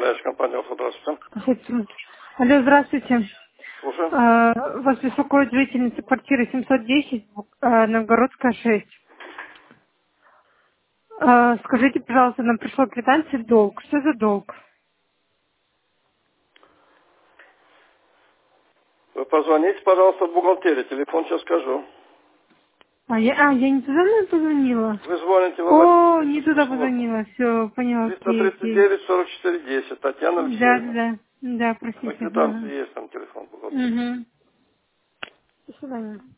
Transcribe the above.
управляющая компания «Алфа». Здравствуйте. Алло, здравствуйте. Слушаю. Вас беспокоит жительница квартиры 710, Новгородская 6. Скажите, пожалуйста, нам пришла квитанция долг. Что за долг? Вы позвоните, пожалуйста, в бухгалтерию. Телефон сейчас скажу. Я не туда, наверное, позвонила? Вы звоните в О, не обратительную туда службу. позвонила. Все, поняла, окей. 339-44-10. Татьяна Алексеевна. Да, На простите. квитанции есть там телефон бухгалтерии. Угу. До свидания.